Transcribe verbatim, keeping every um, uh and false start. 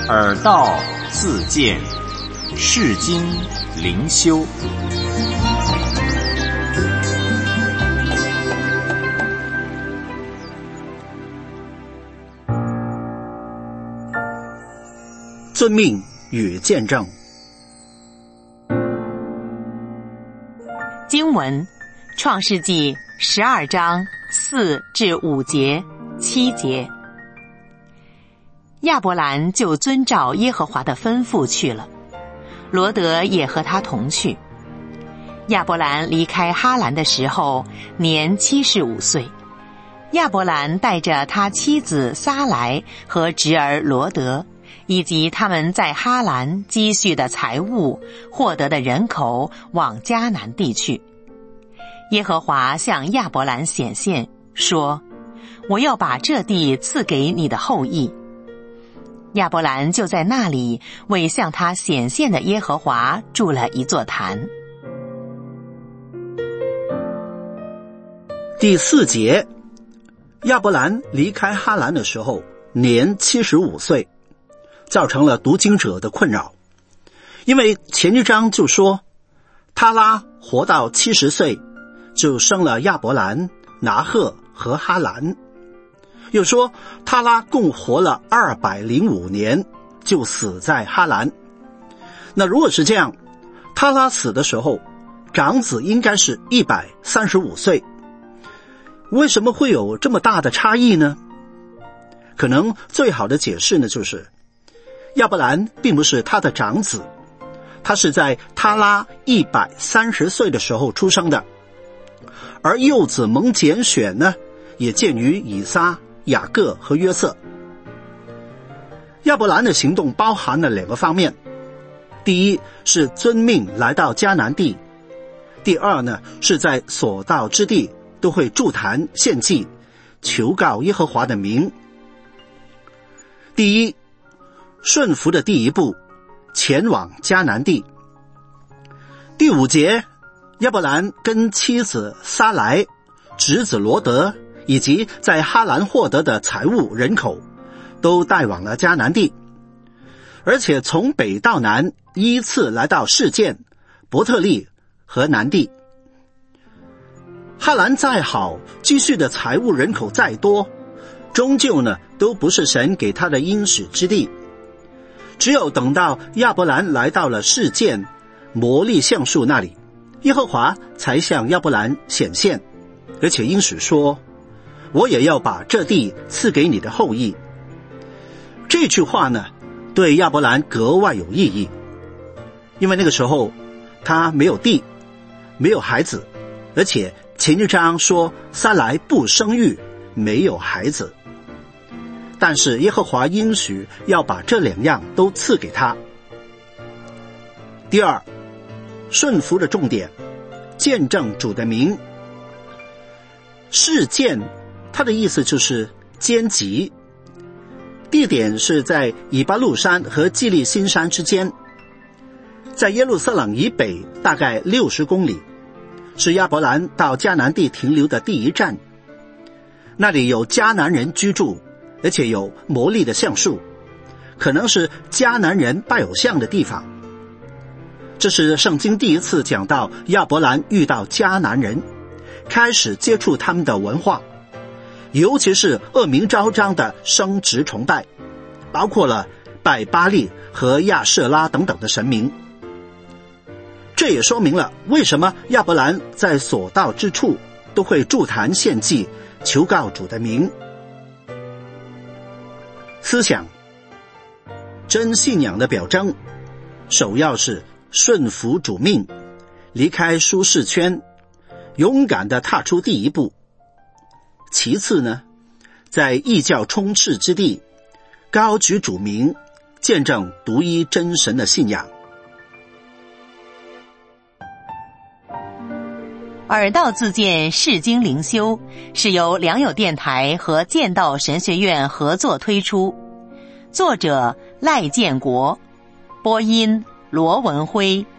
耳道自见，世经灵修。 遵命与见证。 经文：创世纪十二章四至五节、七节。亚伯兰就遵照耶和华的吩咐去了，罗德也和他同去。亚伯兰离开哈兰的时候，年七十五岁。亚伯兰带着他妻子撒来和侄儿罗德，以及他们在哈兰积蓄的财物、获得的人口，往迦南地去。耶和华向亚伯兰显现，说：我要把这地赐给你的后裔。亚伯兰就在那里为向他显现的耶和华筑了一座坛。 第四节，亚伯兰离开哈兰的时候，年七十五岁，造成了读经者的困扰。因为前一章就说，他拉活到七十岁，就生了亚伯兰、拿赫和哈兰。又说他拉共活了二百零五年，就死在哈兰。那如果是这样，他拉死的时候，长子应该是一百三十五岁。为什么会有这么大的差异呢？可能最好的解释呢，就是亚伯兰并不是他的长子，他是在他拉一百三十岁的时候出生的，而幼子蒙拣选呢，也见于以撒、雅各和约瑟。亚伯兰的行动包含了两个方面，第一是遵命来到迦南地，第二呢是在所到之地都会筑坛献祭，求告耶和华的名。第一，顺服的第一步，前往迦南地。第五节，亚伯兰跟妻子撒来、侄子罗德以及在哈兰获得的财物、人口都带往了迦南地，而且从北到南依次来到示剑、伯特利和南地。哈兰再好，积蓄的财物、人口再多，终究呢都不是神给他的应许之地。只有等到亚伯兰来到了示剑、摩利橡树那里，耶和华才向亚伯兰显现，而且应许说，我也要把这地赐给你的后裔。这句话呢，对亚伯兰格外有意义，因为那个时候他没有地，没有孩子，而且前一章说撒来不生育，没有孩子。但是耶和华应许要把这两样都赐给他。第二，顺服的重点，见证主的名。示剑，它的意思就是荆棘，地点是在以巴路山和基利新山之间，在耶路撒冷以北大概六十公里，是亚伯兰到迦南地停留的第一站。那里有迦南人居住，而且有摩利的橡树，可能是迦南人拜偶像的地方。这是圣经第一次讲到亚伯兰遇到迦南人，开始接触他们的文化，尤其是恶名昭彰的生殖崇拜，包括了拜巴力和亚舍拉等等的神明。这也说明了为什么亚伯兰在所到之处都会筑坛献祭，求告主的名。思想，真信仰的表征，首要是顺服主命，离开舒适圈，勇敢地踏出第一步。其次呢，在异教充斥之地，高举主名，见证独一真神的信仰。 耳道自见世经灵修是由良友电台和剑道神学院合作推出，作者赖建国，播音罗文辉。